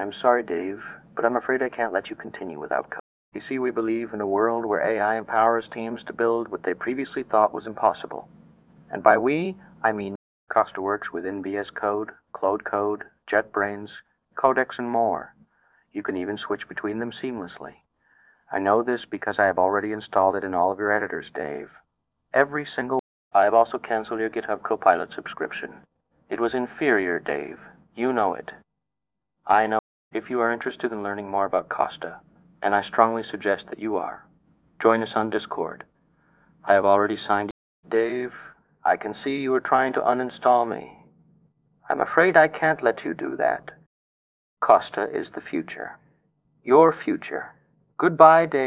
I'm sorry, Dave, but I'm afraid I can't let you continue without code. You see, we believe in a world where AI empowers teams to build what they previously thought was impossible. And by we, I mean Costa works with VS Code, Claude Code, JetBrains, Codex, and more. You can even switch between them seamlessly. I know this because I have already installed it in all of your editors, Dave. Every single. I have also canceled your GitHub Copilot subscription. It was inferior, Dave. You know it. I know. If you are interested in learning more about Costa, and I strongly suggest that you are, join us on Discord. I have already signed you. Dave, I can see you are trying to uninstall me. I'm afraid I can't let you do that. Costa is the future. Your future. Goodbye, Dave.